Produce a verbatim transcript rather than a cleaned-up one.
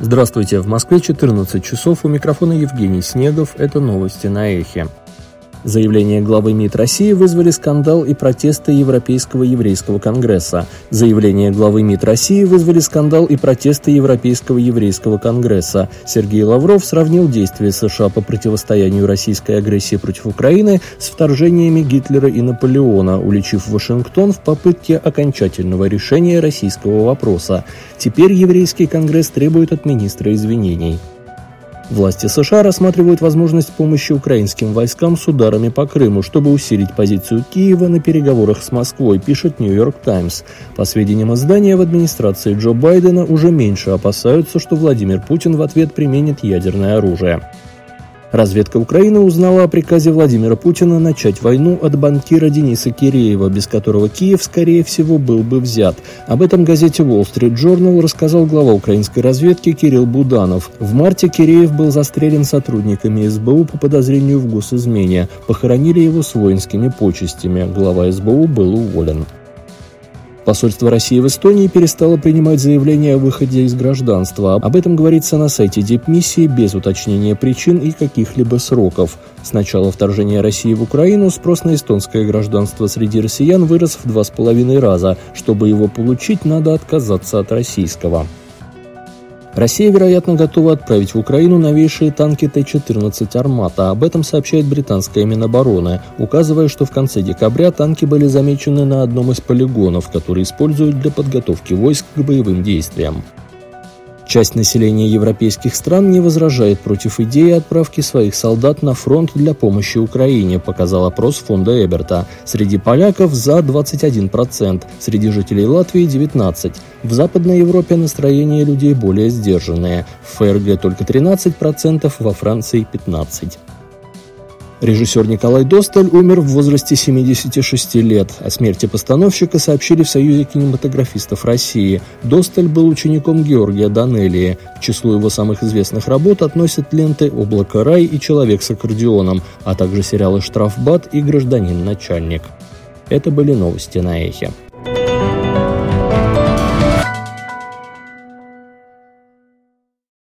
Здравствуйте, в Москве четырнадцать часов, у микрофона Евгений Снегов, это новости на Эхе. Заявления главы МИД России вызвали скандал и протесты Европейского еврейского конгресса. Заявления главы МИД России вызвали скандал и протесты Европейского еврейского конгресса. Сергей Лавров сравнил действия США по противостоянию российской агрессии против Украины с вторжениями Гитлера и Наполеона, уличив Вашингтон в попытке окончательного решения российского вопроса. Теперь еврейский конгресс требует от министра извинений. Власти США рассматривают возможность помощи украинским войскам с ударами по Крыму, чтобы усилить позицию Киева на переговорах с Москвой, пишет «Нью-Йорк Таймс». По сведениям издания, в администрации Джо Байдена уже меньше опасаются, что Владимир Путин в ответ применит ядерное оружие. Разведка Украины узнала о приказе Владимира Путина начать войну от банкира Дениса Киреева, без которого Киев, скорее всего, был бы взят. Об этом газете Wall Street Journal рассказал глава украинской разведки Кирилл Буданов. В марте Киреев был застрелен сотрудниками эс бэ у по подозрению в госизмене. Похоронили его с воинскими почестями. Глава эс бэ у был уволен. Посольство России в Эстонии перестало принимать заявления о выходе из гражданства. Об этом говорится на сайте дипмиссии без уточнения причин и каких-либо сроков. С начала вторжения России в Украину спрос на эстонское гражданство среди россиян вырос в два с половиной раза. Чтобы его получить, надо отказаться от российского. Россия, вероятно, готова отправить в Украину новейшие танки Т четырнадцать «Армата». Об этом сообщает британская Минобороны, указывая, что в конце декабря танки были замечены на одном из полигонов, которые используют для подготовки войск к боевым действиям. Часть населения европейских стран не возражает против идеи отправки своих солдат на фронт для помощи Украине, показал опрос фонда Эберта. Среди поляков за двадцать один процент, среди жителей Латвии девятнадцать процентов. В Западной Европе настроения людей более сдержанные. В эф эр гэ только тринадцать процентов, во Франции пятнадцать процентов. Режиссер Николай Досталь умер в возрасте семидесяти шести лет. О смерти постановщика сообщили в Союзе кинематографистов России. Досталь был учеником Георгия Данелии. К числу его самых известных работ относят ленты «Облако рай» и «Человек с аккордеоном», а также сериалы «Штрафбат» и «Гражданин-начальник». Это были новости на Эхе.